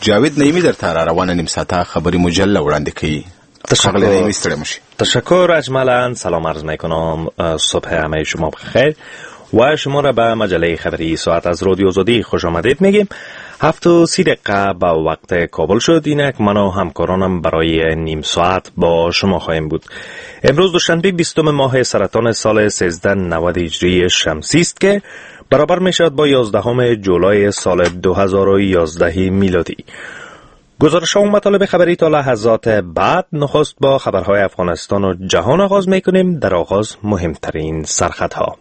جاوید نعیمی در روانه نیم ساعته خبری مجله وړاندې کوي. تشکر اجمالا. سلام عرض میکنم. صبح همه شما بخیر و شما را به مجله خبری ساعت از رادیو آزادی خوش آمدید میگیم. 7:30 به وقت کابل شد. اینک من و همکارانم برای نیم ساعت با شما خواهیم بود. امروز دوشنبه 20 ماه سرطان سال 1390 هجری شمسی است که برابر می شود با 11 جولای سال 2011 میلادی. گزارش و مطالب خبری تا لحظات بعد. نخست با خبرهای افغانستان و جهان آغاز می کنیم. در آغاز مهمترین سرخطها.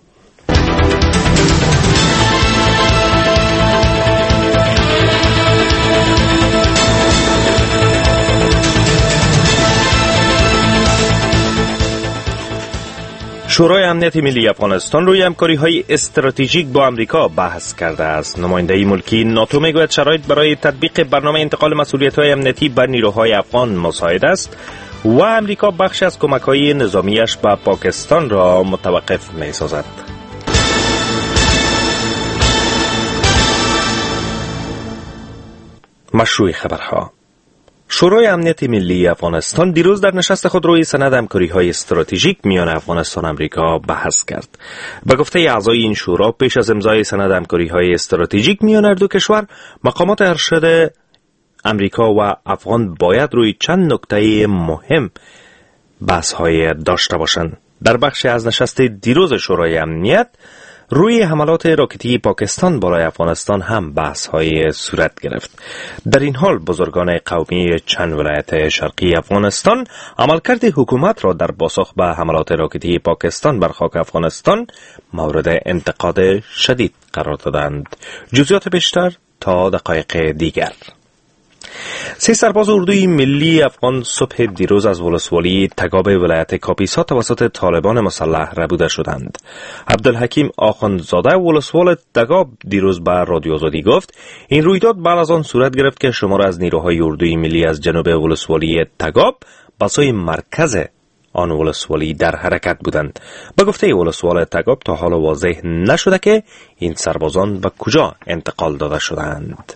شورای امنیت ملی افغانستان روی همکاری‌های استراتژیک با آمریکا بحث کرده است. نماینده ملکی ناتو میگوید شرایط برای تطبیق برنامه انتقال مسئولیت‌های امنیتی به نیروهای افغان مساعد است و آمریکا بخش از کمک‌های نظامیش به پاکستان را متوقف می‌سازد. مشروع خبرها. شورای امنیت ملی افغانستان دیروز در نشست خود روی سند همکاری‌های استراتژیک میان افغانستان و آمریکا بحث کرد. به گفته اعضای این شورا پیش از امضای سند همکاری‌های استراتژیک میان هر دو کشور، مقامات ارشد آمریکا و افغان باید روی چند نکته مهم بحث‌های داشته باشند. در بخش از نشست دیروز شورای امنیت روی حملات راکتی پاکستان بالای افغانستان هم بحث‌های صورت گرفت. در این حال بزرگان قومی چند ولایت شرقی افغانستان عملکرد حکومت را در پاسخ به حملات راکتی پاکستان بر خاک افغانستان مورد انتقاد شدید قرار دادند. جزئیات بیشتر تا دقایق دیگر. 3 سرباز اردوی ملی افغان صبح دیروز از ولسوالی تگاب ولایت کاپیسا توسط طالبان مسلح ربوده شدند. عبدالحکیم آخوندزاده ولسوال تگاب دیروز به رادیو آزادی گفت این رویداد بعد از آن صورت گرفت که شمار از نیروهای اردوی ملی از جنوب ولسوالی تگاب به سوی مرکز آن ولسوالی در حرکت بودند. به گفته ولسوال تگاب تا حال واضح نشده که این سربازان به کجا انتقال داده شدند.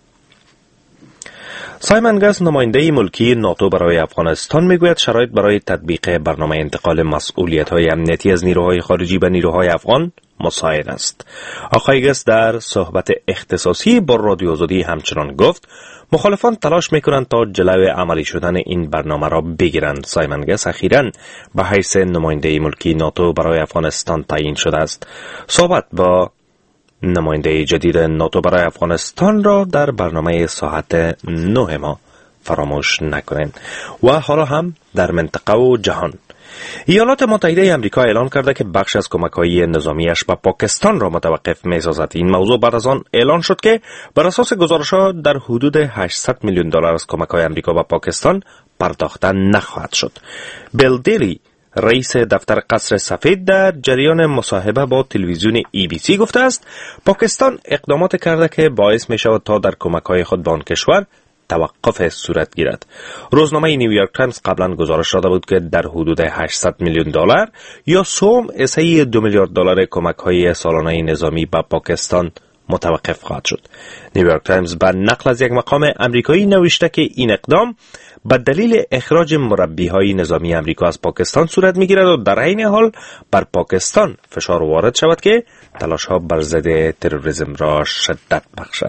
سایمن گس نماینده ملکی ناتو برای افغانستان میگوید شرایط برای تطبیق برنامه انتقال مسئولیت‌های امنیتی از نیروهای خارجی به نیروهای افغان مساعد است. آقای گس در صحبت اختصاصی با رادیو آزادی همچنان گفت مخالفان تلاش میکنند تا جلوی عملی شدن این برنامه را بگیرند. سایمن گس اخیراً به حیث نماینده ملکی ناتو برای افغانستان تعیین شده است. صحبت با نماینده جدید ناتو برای افغانستان را در برنامه ساعت 9 ما فراموش نکنید. و حالا هم در منطقه و جهان. ایالات متحده آمریکا اعلان کرده که بخش از کمک‌های نظامیش به پاکستان را متوقف می‌سازد. این موضوع بعد از آن اعلان شد که بر اساس گزارش‌ها در حدود 800 میلیون دلار از کمک‌های آمریکا به پاکستان پرداخته نخواهد شد. بیل دیلی رئیس دفتر قصر سفید در جریان مصاحبه با تلویزیون ABC گفته است پاکستان اقدامات کرده که باعث می شود تا در کمک‌های خود به آن کشور توقف صورت گیرد. روزنامه نیویورک تایمز قبلا گزارش داده بود که در حدود 800 میلیون دلار یا سوم اسه 2 میلیارد دلار کمک‌های سالانه نظامی به پاکستان متوقف خواهد شد. نیویورک تایمز به نقل از یک مقام آمریکایی نوشته که این اقدام به دلیل اخراج مربی‌های نظامی آمریکا از پاکستان صورت می‌گیرد و در عین حال بر پاکستان فشار وارد شود که تلاش‌ها بر ضد تروریسم را شدت بخشد.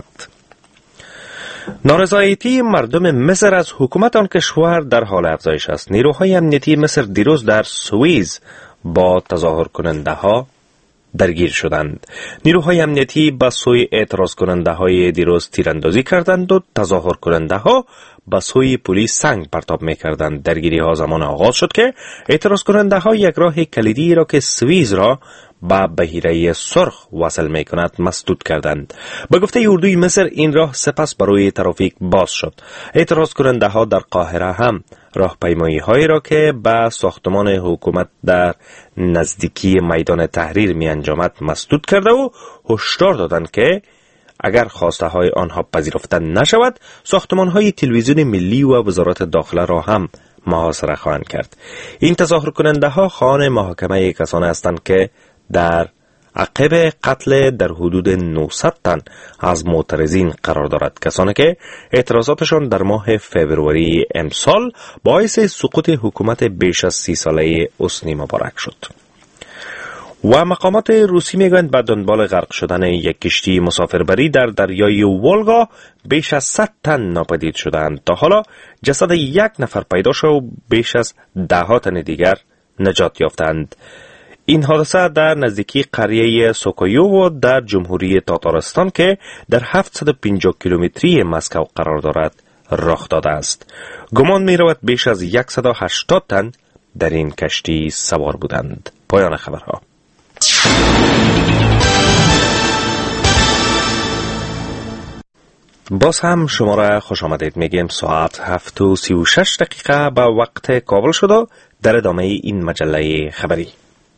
نارضایتی مردم مصر از حکومت آن کشور در حال افزایش است. نیروهای امنیتی مصر دیروز در سوئیس با تظاهر کننده ها درگیر شدند. نیروهای امنیتی به سوی اعتراض کننده های دیروز تیراندازی کردند و تظاهر کننده ها به سوی پلیس سنگ پرتاب می‌کردند. درگیری ها زمان آغاز شد که اعتراض کننده ها یک راه کلیدی را که سوئیس را با بحیره سرخ وصل می‌کند مسدود کردند. به گفته اردوی مصر این راه سپس برای ترافیک باز شد. اعتراض کننده ها در قاهره هم راهپیمایی هایی را که به ساختمان حکومت در نزدیکی میدان تحریر می انجامد مسدود کرده و هشدار دادند که اگر خواسته های آنها پذیرفته نشود ساختمان های تلویزیون ملی و وزارت داخله را هم محاصره خواهند کرد. این تظاهر کننده ها خواهان محاکمه کسانی هستند که در عقب قتل در حدود 900 تن از معترضین قرار دارد، کسانی که اعتراضاتشان در ماه فوریه امسال باعث سقوط حکومت بیش از 30 ساله حسنی مبارک شد. و مقامات روسی میگویند به دنبال غرق شدن یک کشتی مسافربری در دریای ولگا بیش از 100 تن ناپدید شدند. تا حالا جسد یک نفر پیدا شد و بیش از 10 تن دیگر نجات یافتند. این حادثه در نزدیکی قریه سوکایو و در جمهوری تاتارستان که در 750 کیلومتری مسکو قرار دارد رخ داده است. گمان می رود بیش از 180 تن در این کشتی سوار بودند. پایان خبرها. باز هم شما را خوش آمدید میگیم. ساعت 7:36 به وقت کابل شد و در ادامه این مجله خبری.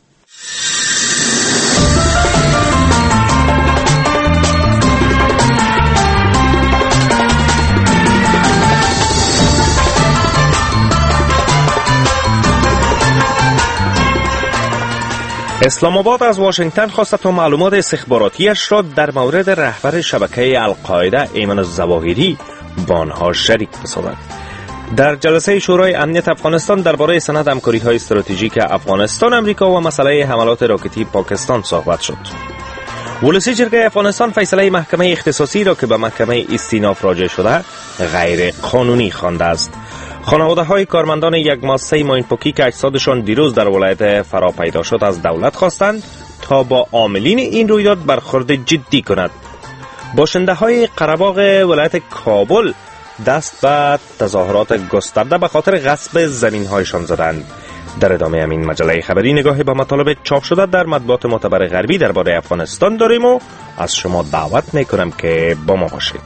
اسلام آباد از واشنگتن خواست تا معلومات استخباراتیش را در مورد رهبر شبکه القاعده ایمن الظواهری با آنها شریک بسازد. در جلسه شورای امنیت افغانستان درباره سند همکاری‌های استراتژیک افغانستان، امریکا و مسئله حملات راکتی پاکستان صحبت شد. ولسی جرگه افغانستان فیصله محکمه اختصاصی را که به محکمه استیناف راجع شده غیر قانونی خوانده است. خانواده‌های کارمندان یک مؤسسه ماینپوکی که اجسادشان دیروز در ولایت فرا پیدا شد از دولت خواستند تا با عاملین این رویداد برخورد جدی کند. باشنده‌های قره‌باغ ولایت کابل دست به تظاهرات گسترده به خاطر غصب زمین‌هایشان زدند. در ادامه همین مجله خبری نگاهی به مطالب چاپ شده در مطبوعات معتبر غربی درباره افغانستان داریم و از شما دعوت می‌کنم که با ما باشید.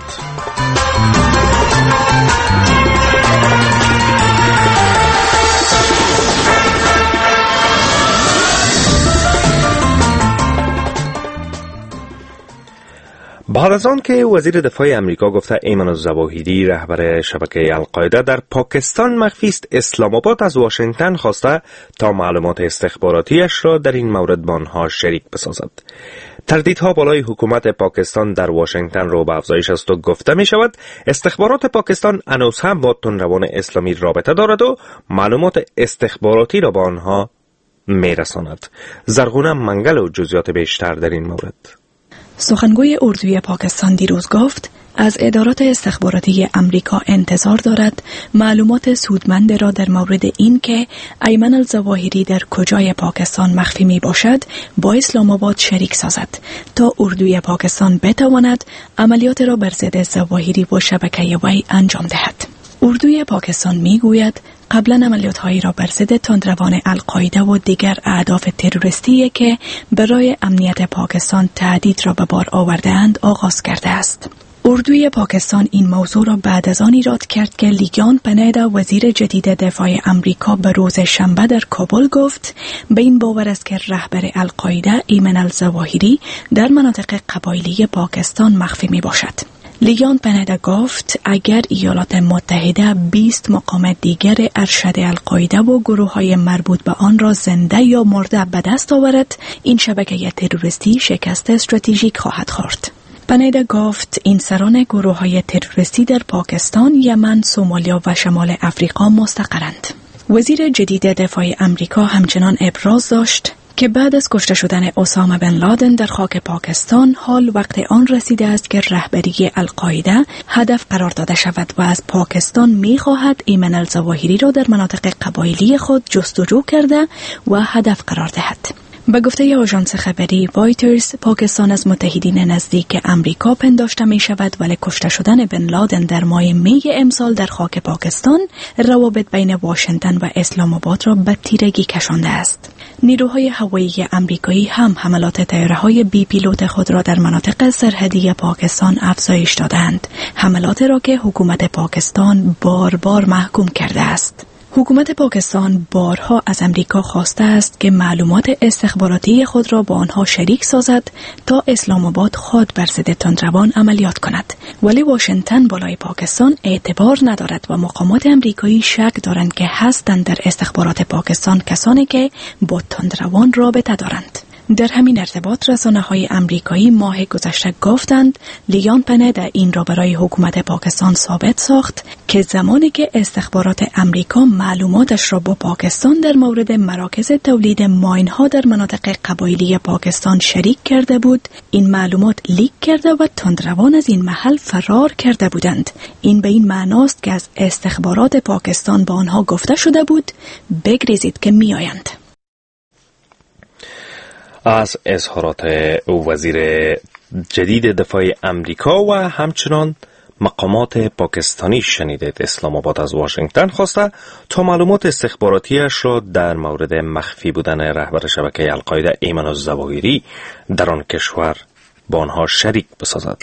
بعد از آن که وزیر دفاع امریکا گفته ایمن الظواهری رهبر شبکه القاعده در پاکستان مخفی است، اسلام آباد از واشنگتن خواسته تا معلومات استخباراتیش را در این مورد با آنها شریک بسازد. تردیدها بالای حکومت پاکستان در واشنگتن رو به افزایش است و گفته می شود استخبارات پاکستان هنوز هم با تندروان اسلامی رابطه دارد و معلومات استخباراتی را با آنها می رساند. زرغونه منگل و جزئیات بیشتر در این مورد. سخنگوی اردوی پاکستان دیروز گفت از ادارات استخباراتی امریکا انتظار دارد معلومات سودمند را در مورد این که ایمن الظواهری در کجای پاکستان مخفی می باشد با اسلام آباد شریک سازد تا اردوی پاکستان بتواند عملیات را بر ضد ظواهری و شبکه وی انجام دهد. اردوی پاکستان می گوید قبلا عملیات‌هایی را بر ضد تندروان القاعده و دیگر اهداف تروریستی که برای امنیت پاکستان تهدید را به بار آورده‌اند آغاز کرده است. اردوی پاکستان این موضوع را بعد از آن ایراد کرد که لیگیان پنیدا وزیر جدید دفاع امریکا به روز شنبه در کابل گفت به این باور است که رهبر القاعده ایمن الظواهری در مناطق قبایلی پاکستان مخفی می باشد. لیگیان پنیدا گفت اگر ایالات متحده 20 مقام دیگر ارشد القاعده و گروه‌های مربوط به آن را زنده یا مرده به دست آورد، این شبکه تروریستی شکست استراتژیک خواهد خورد. پنیدا گفت این سران گروه‌های تروریستی در پاکستان، یمن، سومالیا و شمال افریقا مستقرند. وزیر جدید دفاع امریکا همچنان ابراز داشت که بعد از کشته شدن اسامه بن لادن در خاک پاکستان حال وقت آن رسیده است که رهبری القاعده هدف قرار داده شود و از پاکستان می‌خواهد ایمن الظواهری را در مناطق قبایلی خود جستجو کرده و هدف قرار دهد. به گفته آژانس خبری وایترز، پاکستان از متحدین نزدیک امریکا پنداشته می شود، ولی کشته شدن بن لادن در ماه می امسال در خاک پاکستان روابط بین واشنگتن و اسلام آباد را به تیرگی کشانده است. نیروهای هوایی امریکایی هم حملات طیاره‌های بی پیلوت خود را در مناطق سرحدی پاکستان افزایش دادند، حملات را که حکومت پاکستان بار بار محکوم کرده است. حکومت پاکستان بارها از امریکا خواسته است که معلومات استخباراتی خود را با آنها شریک سازد تا اسلام آباد خود بر ضد تندروان عملیات کند، ولی واشنگتن بالای پاکستان اعتبار ندارد و مقامات امریکایی شک دارند که هستند در استخبارات پاکستان کسانی که با تندروان رابطه دارند. در همین ارتباط رسانه‌های امریکایی ماه گذشته گفتند لیون پنیدا این را برای حکومت پاکستان ثابت ساخت که زمانی که استخبارات امریکا معلوماتش را با پاکستان در مورد مراکز تولید ماین‌ها در مناطق قبایلی پاکستان شریک کرده بود، این معلومات لیک کرده و تندروان از این محل فرار کرده بودند. این به این معناست که از استخبارات پاکستان با آنها گفته شده بود بگریزید که میآیند. از اظهارات وزیر جدید دفاع امریکا و همچنان مقامات پاکستانی شنیدید. اسلام آباد از واشنگتن خواسته تا معلومات استخباراتیش را در مورد مخفی بودن رهبر شبکه القاعده ایمن الظواهری در آن کشور با آنها شریک بسازد.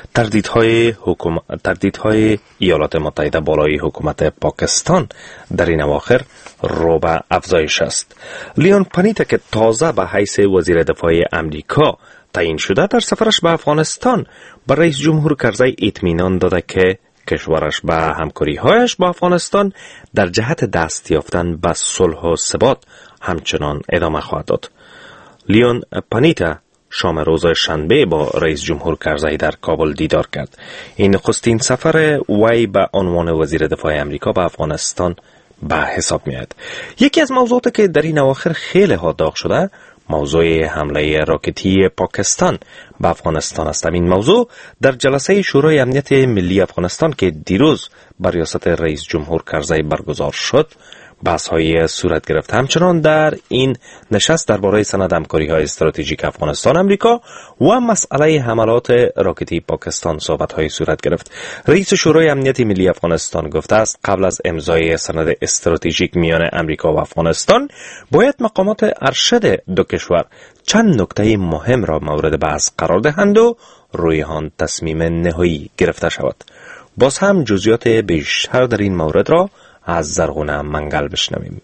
تردیدهای ایالات متحده بالای حکومت پاکستان در این اواخر رو به افزایش است. لیون پنیدا که تازه به حیث وزیر دفاع امریکا تعیین شده در سفرش به افغانستان به رئیس جمهور کرزی اطمینان داده که کشورش به همکاری‌هایش با افغانستان در جهت دست یافتن به صلح و ثبات همچنان ادامه خواهد داد. لیون پنیدا شام روز شنبه با رئیس جمهور کرزی در کابل دیدار کرد. این نخستین سفر وی به عنوان وزیر دفاع امریکا به افغانستان به حساب میاد. یکی از موضوعاتی که در این اواخر خیلی ها داغ شده موضوع حمله راکتی پاکستان به افغانستان است. این موضوع در جلسه شورای امنیت ملی افغانستان که دیروز بر ریاست رئیس جمهور کرزی برگزار شد بحث‌های صورت گرفت. همچنان در این نشست درباره سند همکاری‌های استراتژیک افغانستان امریکا و مسئله حملات راکتی پاکستان صحبت‌های صورت گرفت. رئیس شورای امنیت ملی افغانستان گفته است قبل از امضای سند استراتژیک میان امریکا و افغانستان باید مقامات ارشد دو کشور چند نکته مهم را مورد بحث قرار دهند و روی آن تصمیم نهایی گرفته شود. باز هم جزئیات بیشتر در این مورد را از زرغونه منگل بشنویم.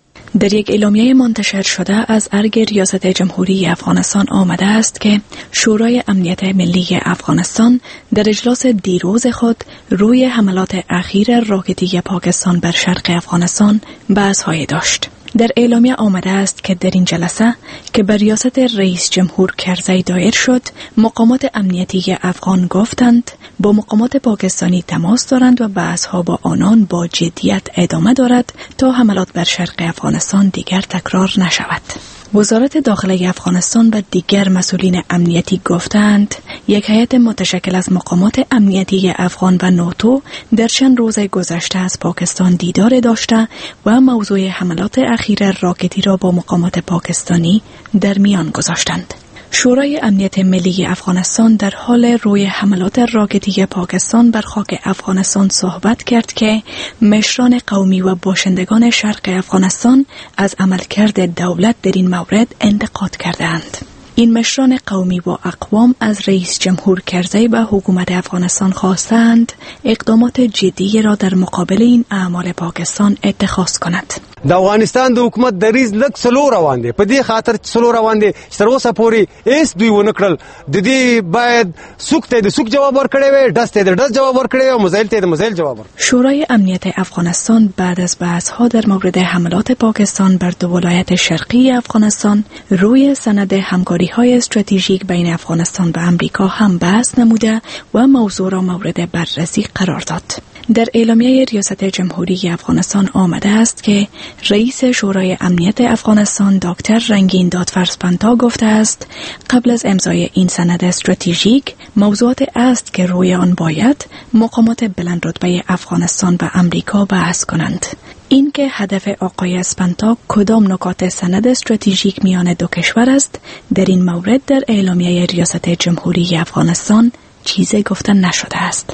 در یک اعلامیه منتشر شده از ارگ ریاست جمهوری افغانستان آمده است که شورای امنیت ملی افغانستان در اجلاس دیروز خود روی حملات اخیر راکتی پاکستان بر شرق افغانستان بحث‌های داشت. در اعلامیه آمده است که در این جلسه که بر ریاست رئیس جمهور کرزی دایر شد، مقامات امنیتی افغان گفتند با مقامات پاکستانی تماس دارند و بحث‌ها با آنان با جدیت ادامه دارد تا حملات بر شرق افغانستان دیگر تکرار نشود. وزارت داخلی افغانستان و دیگر مسئولین امنیتی گفتند یک هیئت متشکل از مقامات امنیتی افغان و ناتو در چند روز گذشته از پاکستان دیدار داشته و موضوع حملات اخیر راکتی را با مقامات پاکستانی در میان گذاشتند. شورای امنیت ملی افغانستان در حال روی حملات راکتی پاکستان بر خاک افغانستان صحبت کرد که مشران قومی و باشندگان شرق افغانستان از عملکرد دولت در این مورد انتقاد کردند. این مشران قومی و اقوام از رئیس جمهور کرزی و حکومت افغانستان خواستند اقدامات جدی را در مقابل این اعمال پاکستان اتخاذ کند. د افغانستان د حکومت دریز لک سلو روان دي په دې خاطر سلو روان دي تر اوسه پورې ایس دوی ونکړل د دې باید سوک ته د سوک جواب ورکړي وي دست ته د دست جواب ورکړي او مزایل ته د مزایل جواب ورکړي. شورای امنیت افغانستان بعد از بحث‌ها در مورد حملات پاکستان بر دو ولایت شرقی افغانستان روی سند همکاری‌های استراتژیک بین افغانستان و امریکا هم بحث نموده و موضوع را مورد بررسی قرار داد. در اعلامیه ریاست جمهوری افغانستان آمده است که رئیس شورای امنیت افغانستان دکتر رنگین دادفرزپنتا گفته است قبل از امضای این سند استراتژیک موضوعات است که روی آن باید مقامات بلند رتبه افغانستان و امریکا بحث کنند. این که هدف آقای اسپنتا کدام نکات سند استراتژیک میان دو کشور است در این مورد در اعلامیه ریاست جمهوری افغانستان چیزی گفته نشده است.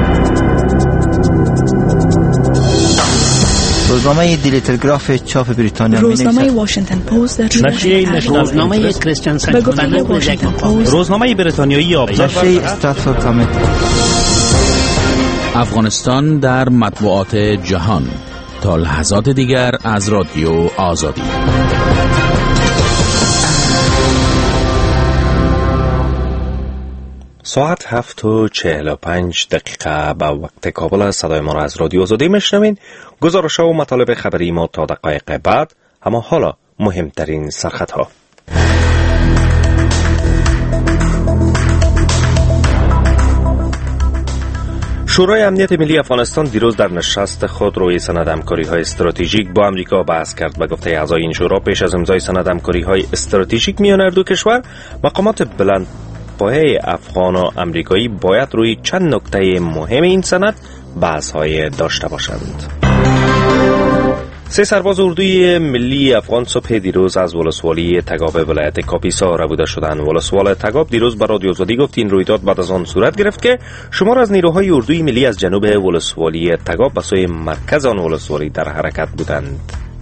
روزنامه دیلی تلگراف چاپ بریتانیا روزنامه واشنگتن پست در روزنامه کریستیان سنت، روزنامه بریتانیایی نشریه استراتفورد کامنت. افغانستان در مطبوعات جهان تا لحظات دیگر از رادیو آزادی. ساعت 7:45 به وقت کابل است. صدای ما را از رادیو آزادی میشنوین. گزارش‌ها و مطالب خبری ما تا دقایق بعد. اما حالا مهمترین سرخطها. شورای امنیت ملی افغانستان دیروز در نشست خود روی سند همکاری‌های استراتژیک با آمریکا بحث کرد. به گفته اعضای این شورا پیش از امضای سند همکاری‌های استراتژیک میان هر دو کشور، مقامات بلند پایه افغان و امریکایی باید روی چند نکته مهم این سند بحث‌های داشته باشند. 3 سرباز اردوی ملی افغان صبح دیروز از ولسوالی تگاب ولایت کاپیسا ربوده شدند. ولسوال تگاب دیروز به رادیو آزادی گفت این رویداد بعد از آن صورت گرفت که شمار از نیروهای اردوی ملی از جنوب ولسوالی تگاب به سوی مرکز آن ولسوالی در حرکت بودند.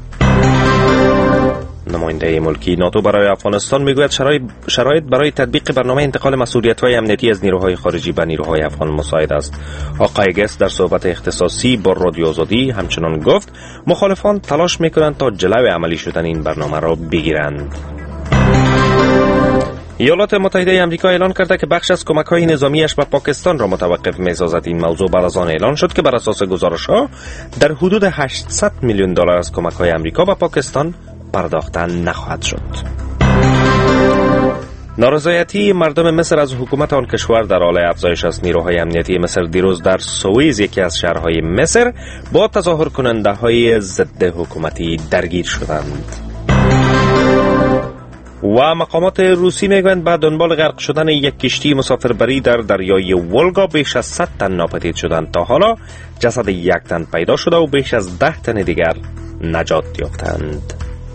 نماینده ملکی ناتو برای افغانستان میگوید شرایط برای تطبیق برنامه انتقال مسئولیت‌های امنیتی از نیروهای خارجی به نیروهای افغان مساعد است. آقای گس در صحبت اختصاصی با رادیو آزادی همچنان گفت مخالفان تلاش میکنند تا جلوی عملی شدن این برنامه را بگیرند. ایالات متحده آمریکا اعلان کرده که بخش از کمک‌های نظامیش به پاکستان را متوقف می‌سازد. این موضوع بعد از آن اعلان شد که بر اساس گزارش‌ها در حدود $800 میلیون از کمک‌های آمریکا به پاکستان پرداخته نخواهد شد. نارضایتی مردم مصر از حکومت آن کشور در حال افزایش است. نیروهای امنیتی مصر دیروز در سوئیز، یکی از شهرهای مصر، با تظاهر کننده های ضد حکومتی درگیر شدند. و مقامات روسی میگویند بعد دنبال غرق شدن یک کشتی مسافربری در دریای ولگا بیش از 100 تن ناپدید شدند. تا حالا جسد 1 تن پیدا شده و بیش از 10 تن دیگر نجات یافتند.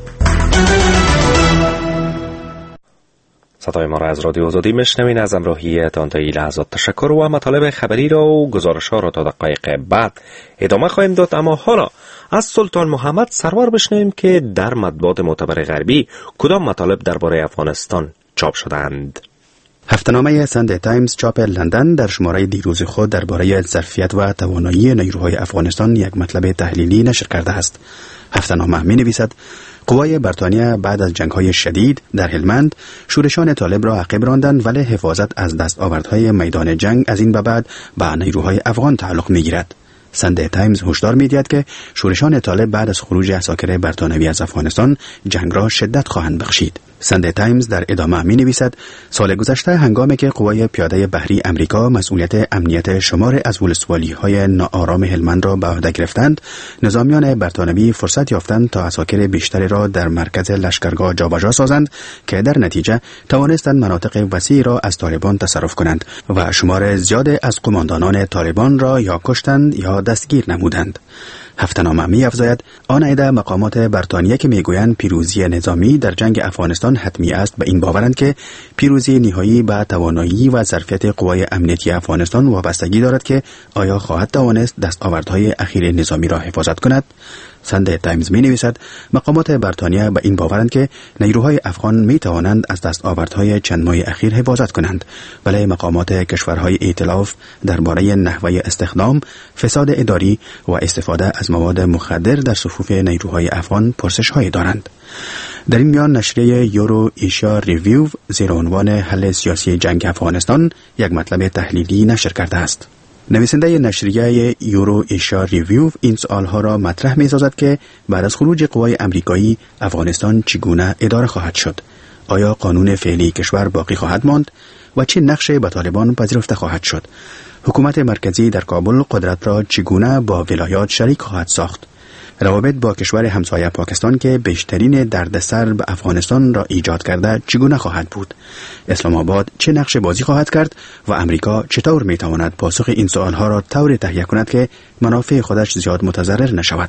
صدای ما را از رادیو آزادی میشنوین. از همراهیتان تا این لحظات تشکر و مطالب خبری را و گزارش ها را تا دقایق بعد ادامه خواهیم داد. اما حالا از سلطان محمد سرور بشنویم که در مطبوعات معتبر غربی کدام مطالب درباره افغانستان چاپ شدند. هفته‌نامه ساندی تایمز چاپ لندن در شماره دیروز خود درباره ظرفیت و توانایی نیروهای افغانستان یک مطلب تحلیلی نشر کرده است. هفته‌نامه می‌نویسد قوای بریتانیا بعد از جنگ‌های شدید در هلمند شورشان طالب را عقب راندند، ولی حفاظت از دستاوردهای میدان جنگ از این به بعد به نیروهای افغان تعلق می‌گیرد. ساندی تایمز هشدار می‌دهد که شورشان طالب بعد از خروج عساکر بریتانوی از افغانستان جنگ را شدت خواهند بخشید. ساندی تایمز در ادامه می‌نویسد سال گذشته هنگامی که قوای پیاده بحری امریکا مسئولیت امنیت شمار از ولسوالی‌های ناآرام هلمند را به عهده گرفتند، نظامیان بریتانوی فرصت یافتند تا عساکر بیشتری را در مرکز لشکرگاه جابجا سازند که در نتیجه توانستند مناطق وسیعی را از طالبان تصرف کنند و شمار زیاد از قماندانان طالبان را یا کشتند یا دستگیر نمودند. هفته‌نامه می‌افزاید آن عده مقامات بریتانیا که میگویند پیروزی نظامی در جنگ افغانستان حتمی است به این باورند که پیروزی نهایی به توانایی و ظرفیت قوای امنیتی افغانستان وابستگی دارد که آیا خواهد توانست دستاوردهای اخیر نظامی را حفاظت کند. ساندی تایمز می‌نویسد مقامات بریتانیا به این باورند که نیروهای افغان می‌توانند از دستاوردهای چند ماه اخیر حفاظت کنند، ولی مقامات کشورهای ائتلاف درباره نحوه استخدام، فساد اداری و استفاده از مواد مخدر در صفوف نیروهای افغان پرسش‌هایی دارند. در این میان نشریه یورو ایشیا ریویو زیر عنوان حل سیاسی جنگ افغانستان یک مطلب تحلیلی نشر کرده است. نویسنده نشریه یورو ایشیا ریویو این سوالها را مطرح می‌سازد که بعد از خروج قوای امریکایی افغانستان چگونه اداره خواهد شد؟ آیا قانون فعلی کشور باقی خواهد ماند و چه نقشی به طالبان پذیرفته خواهد شد؟ حکومت مرکزی در کابل قدرت را چگونه با ولایات شریک خواهد ساخت؟ روابط با کشور همسایه پاکستان که بیشترین دردسر به افغانستان را ایجاد کرده چگونه خواهد بود؟ اسلام آباد چه نقش بازی خواهد کرد و امریکا چطور میتواند پاسخ این سوالها را طوری تهیه کند که منافع خودش زیاد متضرر نشود؟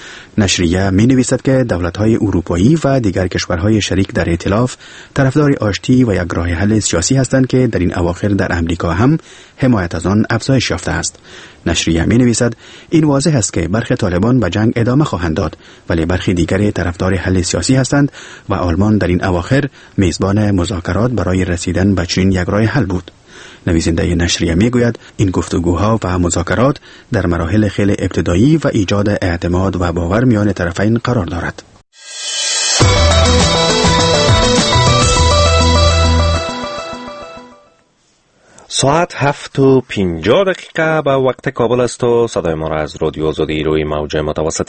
نشریه می نویسد که دولت‌های اروپایی و دیگر کشورهای شریک در ائتلاف طرفدار آشتی و یک راه حل سیاسی هستند که در این اواخر در امریکا هم حمایت از آن افزایش یافته است. نشریه می نویسد این واضح است که برخی طالبان به جنگ ادامه خواهند داد، ولی برخی دیگر طرفدار حل سیاسی هستند و آلمان در این اواخر میزبان مذاکرات برای رسیدن به چنین یک راه حل بود. نویسنده نشریه میگوید این گفتگوها و مذاکرات در مراحل خیلی ابتدایی و ایجاد اعتماد و باور میان طرفین قرار دارد. ساعت 7:50 به وقت کابل است و صدای ما را از رادیو آزادی روی موج متوسط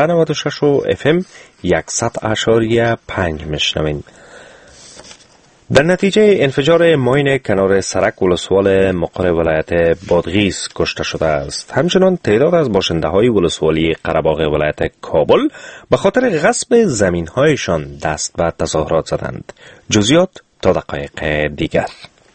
1296 FM 100.5 میشنوین. در نتیجه انفجار ماین کنار سرک ولسوال مقر ولایت بادغیس کشته شده است. همچنان تعداد از باشنده‌های ولسوالی قره‌باغ ولایت کابل به خاطر غصب زمین‌هایشان دست به تظاهرات زدند. جزئیات تا دقایق دیگر.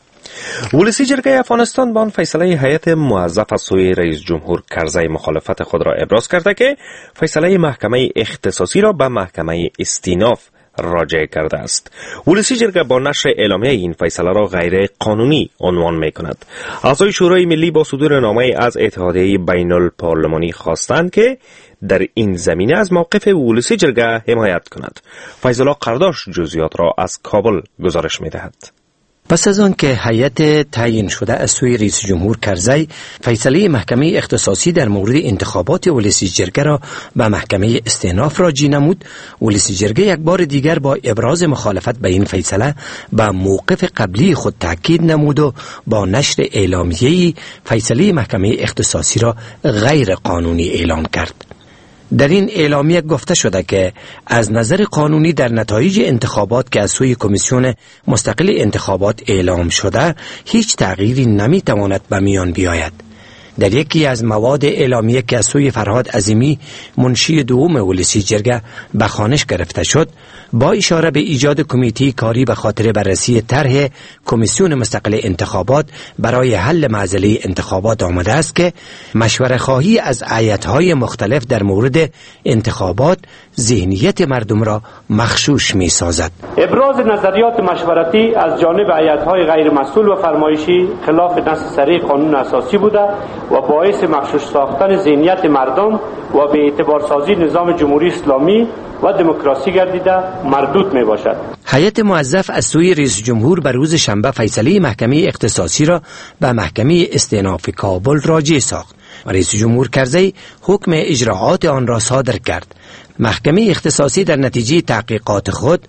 ولسی جرگه افغانستان با آن فیصله هیئت موظف از سوی رئیس جمهور کرزی مخالفت خود را ابراز کرده که فیصله محکمه اختصاصی را به محکمه استیناف راجع کرده است. ولسی جرگه با نشر اعلامیه این فیصله را غیر قانونی عنوان می کند. اعضای شورای ملی با صدور نامه از اتحادیه بین الپارلمانی خواستند که در این زمینه از موقف ولسی جرگه حمایت کند. فیض الله قرداش جزئیات را از کابل گزارش می دهد. پس از آن که هیئت تعیین شده از سوی رئیس جمهور کرزی فیصله محکمه اختصاصی در مورد انتخابات ولسی جرگه را به محکمه استئناف راجع نمود، ولسی جرگه یک بار دیگر با ابراز مخالفت به این فیصله به موقف قبلی خود تاکید نمود و با نشر اعلامیه‌ای فیصله محکمه اختصاصی را غیر قانونی اعلام کرد. در این اعلامیه گفته شده که از نظر قانونی در نتایج انتخابات که از سوی کمیسیون مستقل انتخابات اعلام شده هیچ تغییری نمیتواند به میان بیاید. در یکی از مواد اعلامیه که از سوی فرهاد عظیمی منشی دوم ولسی جرگه به خوانش گرفته شد، با اشاره به ایجاد کمیته کاری به خاطر بررسی طرح کمیسیون مستقل انتخابات برای حل معضله انتخابات آمده است که مشوره خواهی از هیئت‌های مختلف در مورد انتخابات ذهنیت مردم را مغشوش می سازد. ابراز نظریات مشورتی از جانب هیئت‌های غیر مسئول و فرمایشی خلاف نص صریح قانون اساسی بوده و باعث مغشوش ساختن ذهنیت مردم و به اعتبار سازی نظام جمهوری اسلامی و دموکراسی گردیده مردود می باشد. هیئت موظف از سوی رئیس جمهور بر روز شنبه فیصله محکمه اختصاصی را به محکمه استئناف کابل راجع ساخت و رئیس جمهور کرزی حکم اجراعات آن را صادر کرد. محکمه اختصاصی در نتیجه تحقیقات خود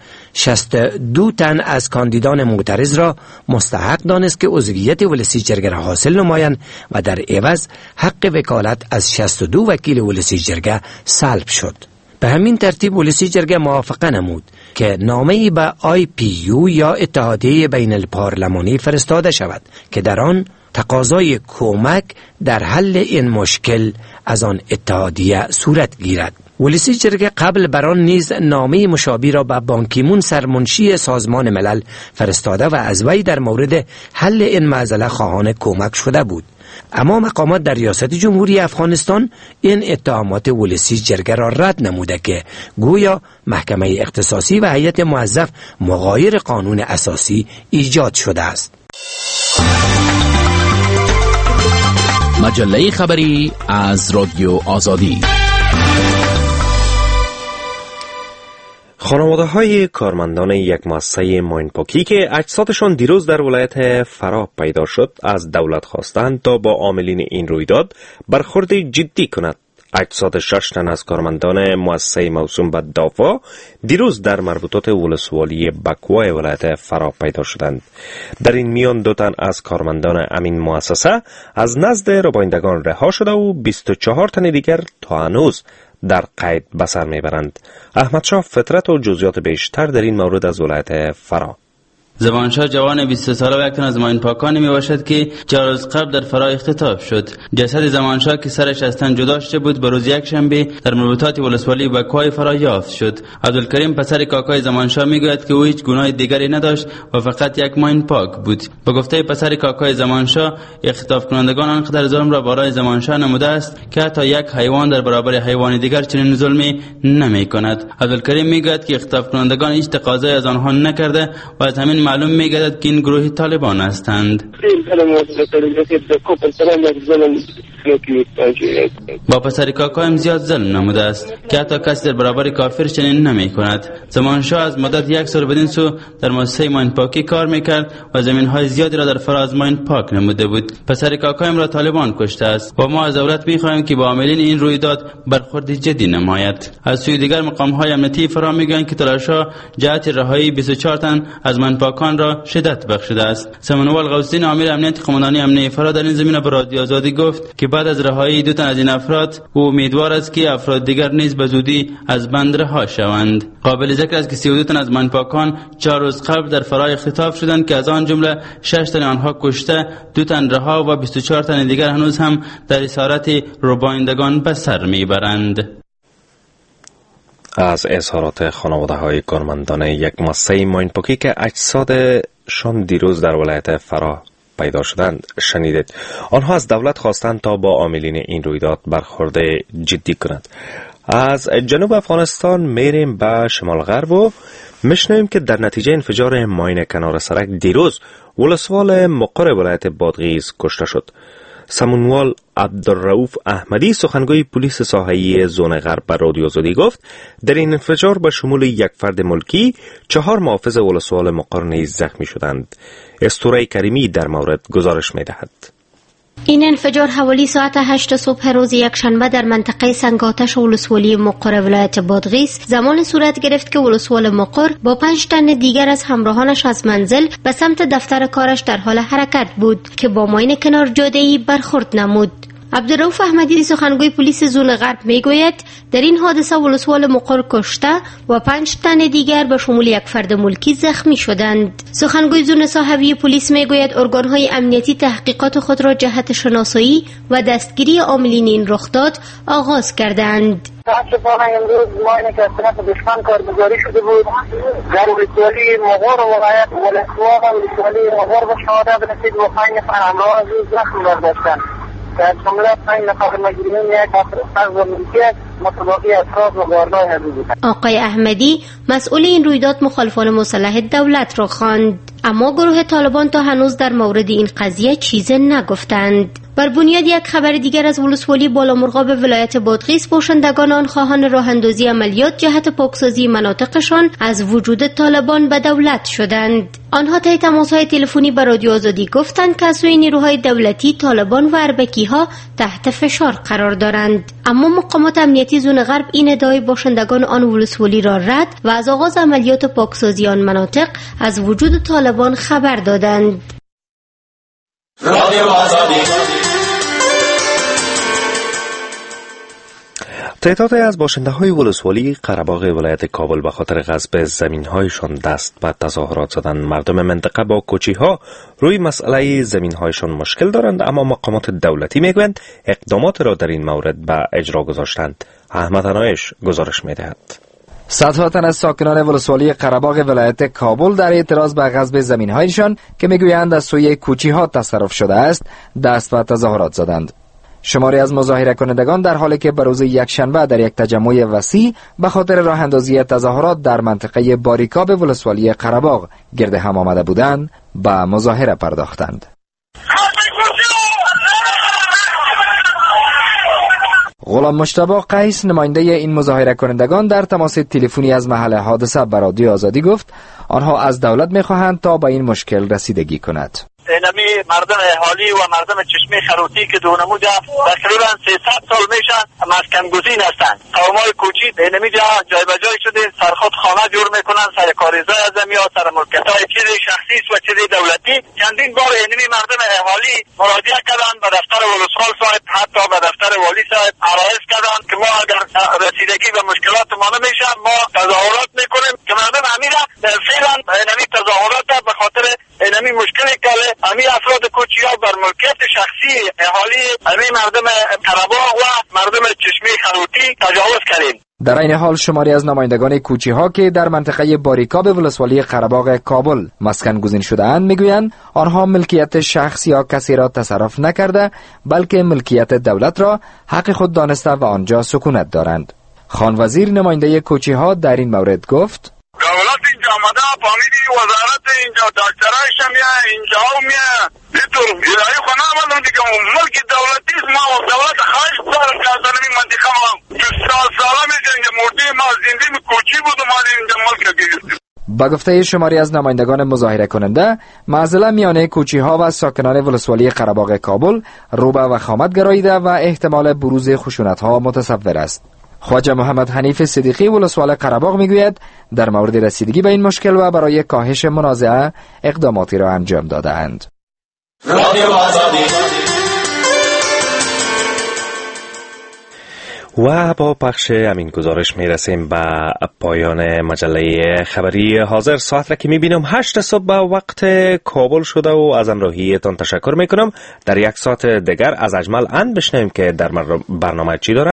62 تن از کاندیدان معترض را مستحق دانست که عضویت ولسی جرگه را حاصل نمایند و در عوض حق وکالت از 62 وکیل ولسی جرگه سلب شد. به همین ترتیب ولسی جرگه موافقه نمود که نامه‌ای به IPU یا اتحادیه بین الپارلمانی فرستاده شود که در آن تقاضای کمک در حل این مشکل از آن اتحادیه صورت گیرد. ولسی جرگه قبل بر آن نیز نامه مشابه را به بان کی مون سرمنشی سازمان ملل فرستاده و از وی در مورد حل این معضله خواهان کمک شده بود. اما مقامات در ریاست جمهوری افغانستان این اتهامات ولسی جرگه را رد نموده که گویا محکمه اختصاصی و هیئت موظف مغایر قانون اساسی ایجاد شده است. مجله خبری از رادیو آزادی. خانواده‌های کارمندان یک مؤسسه ماینپاکی که اجسادشان دیروز در ولایت فرا پیدا شد از دولت خواستند تا با عاملین این رویداد برخورد جدی کند. اجساد 6 تن از کارمندان مؤسسه موسوم به دافا دیروز در مربوطات ولسوالی بکوای ولایت فرا پیدا شدند. در این میان 2 تن از کارمندان امین مؤسسه از نزد ربایندگان رها شده و 24 تن دیگر تا هنوز در قید به سر میبرند. احمدشاه فطرت و جزئیات بیشتر در این مورد از ولایت فرا. زمانشاه جوان 23 ساله و یک تن از ماینپاکانی می باشد که 4 روز قبل در فرا اختطاف شد. جسد زمانشاه که سرش از تن جدا شده بود به روز یکشنبه در مربوطات ولسوالی بکوای فرا یافت شد. عبدالکریم پسر کاکای زمانشاه میگوید که او هیچ گناه دیگری نداشت و فقط یک ماینپاک بود. به گفته پسر کاکای زمانشاه، اختطاف کنندگان آنقدر ظلم را برای زمانشاه نموده است که حتی یک حیوان در برابر حیوان دیگر چنین ظلمی نمی کند. عبدالکریم میگوید که اختطاف کنندگان هیچ تقاضایی از آنها نکرده و از همین معلوم میگردد که این گروه طالبان هستند. با پسر کاکایم زیاد ظلم نموده است که حتی کسی در برابر کافر چنین نمی کند. زمانشاه از مدت 1 سال بدین سو در مؤسسه ماینپاکی کار میکرد و زمینهای زیادی را در فراز ماینپاک نموده بود. پسر کاکایم را طالبان کشته است و ما از دولت میخواهیم که با عاملین این رویداد برخورد جدی نماید. از سوی دیگر مقامهای امنیتی فرا میگویند که تلاش‌ها جهت رهایی 24 تن از ماینپاکان را شدت بخشیده است. سمنوال غوثی، امیر امنیت قماندانی امنیتی فرا در این زمینه به رادیو آزادی گفت که بعد از رهایی 2 تن از این افراد او امیدوار است که افراد دیگر نیز به زودی از بند رها شوند. قابل ذکر است که 32 تن از ماینپاکان 4 روز قبل در فرای اختطاف شدند که از آن جمله 6 تن آنها کشته، 2 تن رها و 24 تن دیگر هنوز هم در اسارت ربایندگان به سر میبرند. از اظهارات خانواده های کارمندان یک مؤسسه ماینپاکی که اجسادشان دیروز در ولایت فرا پیدا شدند شنیدید. آنها از دولت خواستند تا با عاملین این رویداد برخورد جدی کند. از جنوب افغانستان میریم به شمال غرب و میشنویم که در نتیجه انفجار ماین کنار سرک دیروز ولسوال مقر ولایت بادغیس کشته شد. سمونوال عبدالرؤوف احمدی سخنگوی پلیس ساحلی زون غرب به رادیو آزادی گفت در این انفجار به شمول یک فرد ملکی 4 محافظ ولسوال مقر نیز زخمی شدند. اسطوره کریمی در مورد گزارش می‌دهد. این انفجار حوالی ساعت 8 صبح روز یکشنبه در منطقه سنگاتش ولسوالی مقر ولایت بادغیس زمان صورت گرفت که ولسوال مقر با 5 تن دیگر از همراهانش از منزل به سمت دفتر کارش در حال حرکت بود که با ماین کنار جاده‌ای برخورد نمود. عبدالرؤوف احمدی سخنگوی پلیس زون غرب میگوید در این حادثه ولسوال مقر کشته و 5 تن دیگر به شمول یک فرد ملکی زخمی شدند. سخنگوی زون صاحبی پلیس میگوید ارگانهای امنیتی تحقیقات خود را جهت شناسایی و دستگیری عاملین این رخداد آغاز کردند. متاسفانه امروز ماینی که از طرف دشمن کارگزاری شده بود در ولسوالی مقر ولایت ولسوالی مقر به شهادت رسید و 5 نفر همراه از او زخم برداشتند. در جمله 5 نفر مجرمین یک فرد ملکیت متباقی افراد و گاردای حدود بودند. آقای احمدی مسئول این رویداد مخالفان مسلح دولت را خواند، اما گروه طالبان تا هنوز در مورد این قضیه چیزی نگفتند. بر بنیاد یک خبر دیگر از ولسوالی بالامرغاب ولایت بادغیس باشندگان آن خواهان راه اندازی عملیات جهت پاکسازی مناطقشان از وجود طالبان به دولت شدند. آنها طی تماس‌های تلفنی به رادیو آزادی گفتند که از سوی نیروهای دولتی طالبان و اربکی‌ها تحت فشار قرار دارند، اما مقامات امنیتی زون غرب این ادعای باشندگان آن ولسوالی را رد و از آغاز عملیات پاکسازی آن مناطق از وجود طالبان خبر دادند. رادیو آزادی تعدادی از باشنده‌های ولسوالی قره‌باغ ولایت کابل به خاطر غصب زمین‌هایشان دست به تظاهرات زدند. مردم منطقه با کوچی‌ها روی مسئله زمین‌هایشان مشکل دارند، اما مقامات دولتی میگویند اقدامات را در این مورد به اجرا گذاشتند. احمد عنایش گزارش می‌دهد. صدها تن از ساکنان ولسوالی قره‌باغ ولایت کابل در اعتراض به غصب زمین‌هایشان که میگویند از سوی کوچی‌ها تصرف شده است دست به تظاهرات زدند. شماری از مظاهره کنندگان در حالی که به روز یکشنبه در یک تجمع وسیع به خاطر راه اندازی تظاهرات در منطقه باریکاب ولسوالی قره‌باغ گرد هم آمده بودند به مظاهره پرداختند. غلام مجتبی قیس نماینده این مظاهره کنندگان در تماس تلفنی از محل حادثه به رادیو آزادی گفت آنها از دولت می‌خواهند تا به این مشکل رسیدگی کند. اینمی مردم اهالی و مردم چشمه خروتی که دونمو جا تقریبا 300 سال میشن مسکن گزین هستند. قومای کوچی اینمی جای به جای شده سرخود خانه جور میکنن، سر کاریزه از زمین سر ملکتای چیزی شخصی و چیزی دولتی. چندین بار اینمی مردم اهالی مراجعه کردن به دفتر ولسوال صاحب، حتی به دفتر والی صاحب عرایض کردن که ما اگر رسیدگی به مشکلات ما نمیشه ما تظاهرات میکنیم که مردم امیره فعلا اینمی تظاهرات به خاطر اینمی مشکلی که امی افراد کوچی‌ها بر ملکیت شخصی اهالی امی مردم قره‌باغ و مردم چشمه خروتی تجاوز کردیم. در این حال شماری از نمایندگان کوچی‌ها که در منطقه باریکاب ولسوالی قره‌باغ کابل مسکن گزین شده‌اند میگویند آنها ملکیت شخصی یا کسی را تصرف نکرده بلکه ملکیت دولت را حق خود دانسته و آنجا سکونت دارند. خان وزیر نماینده کوچی‌ها در این مورد گفت دولت اینجا آمده فامیلی وزارت اینجا دکترایش هم اینجا هم دیتون ایرایی خونه آمدن دیگه ملک دولتی است. ما دولت خواهش دارم که از این منطقه ما 20 ساله میشه اینجا مردی ما زنده کوچی بود و ما اینجا ملک گرفتیم. با گفته شماری از نمایندگان مظاهره کننده معضله میان کوچی‌ها و ساکنان ولسوالی قره‌باغ کابل رو به وخامت گراییده و احتمال بروز خشونت‌ها متصور است. خواجه محمد حنیف صدیقی ولسوال قره‌باغ میگوید در مورد رسیدگی به این مشکل و برای کاهش منازعه اقداماتی را انجام داده‌اند. و با پخش همین گزارش میرسیم به پایان مجله خبری حاضر. ساعت را که میبینم 8 صبح به وقت کابل شده و از همراهیتان تشکر میکنم. در یک ساعت دیگر از اجمل اند بشنویم که در برنامه چی داره.